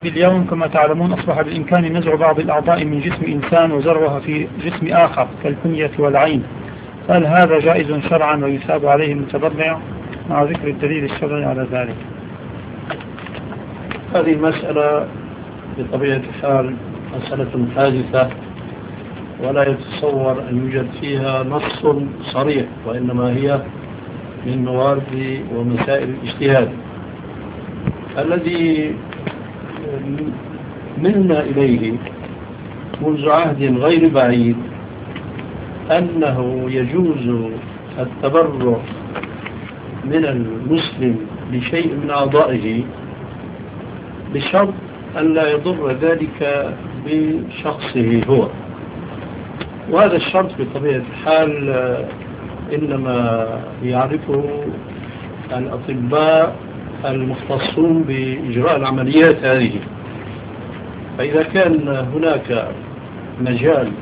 اليوم كما تعلمون أصبح بالإمكان نزع بعض الأعضاء من جسم إنسان وزرعها في جسم آخر كالكلية والعين. هل هذا جائز شرعا ويثاب عليه المتبرع مع ذكر الدليل الشرعي على ذلك؟ هذه المسألة بطبيعة الحال مسألة حادثة ولا يتصور أن يوجد فيها نص صريح، وإنما هي من موارد ومسائل الاجتهاد. الذي ملنا إليه منذ عهد غير بعيد أنه يجوز التبرع من المسلم بشيء من أعضائه بشرط أن لا يضر ذلك بشخصه هو، وهذا الشرط بطبيعة الحال إنما يعرفه الأطباء المختصون بإجراء العمليات هذه. فإذا كان هناك مجال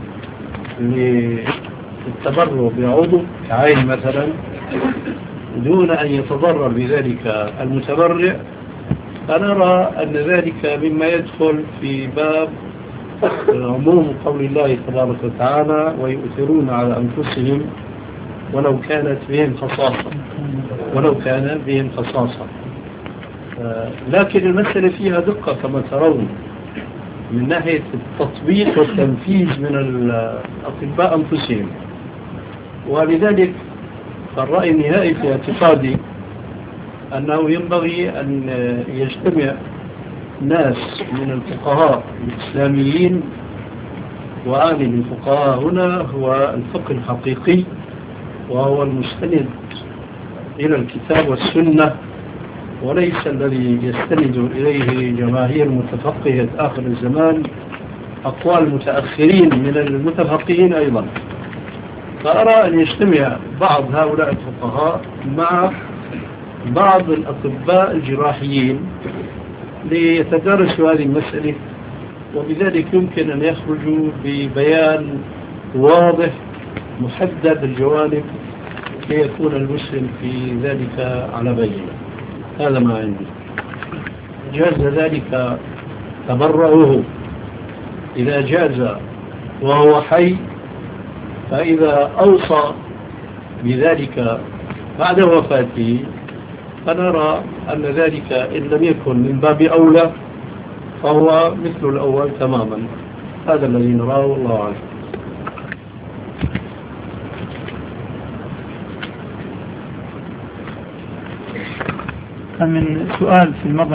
للتبرع بعضو كعين مثلا دون أن يتضرر بذلك المتبرع، فنرى أن ذلك مما يدخل في باب عموم قول الله تبارك وتعالى: ويؤثرون على أنفسهم ولو كان بهم خصاصة. لكن المسألة فيها دقة كما ترون من ناحية التطبيق والتنفيذ من الأطباء أنفسهم. ولذلك فالرأي النهائي في اعتقادي أنه ينبغي أن يجتمع ناس من الفقهاء الإسلاميين، وعالي الفقهاء هنا هو الفقه الحقيقي، وهو المستند إلى الكتاب والسنة، وليس الذي يستند إليه جماهير المتفقهة آخر الزمان، أقوال متأخرين من المتفقهين أيضا. فأرى أن يجتمع بعض هؤلاء الفقهاء مع بعض الأطباء الجراحيين ليتدارسوا هذه المسألة، وبذلك يمكن أن يخرجوا ببيان واضح محدد الجوانب ليكون المسلم في ذلك على بينة. هذا ما عندي. جاز ذلك تبرعه إذا جاز وهو حي، فإذا أوصى بذلك بعد وفاته فنرى أن ذلك إن لم يكن من باب أولى فهو مثل الأول تماما. هذا الذي نراه والله أعلم. من سؤال في المرة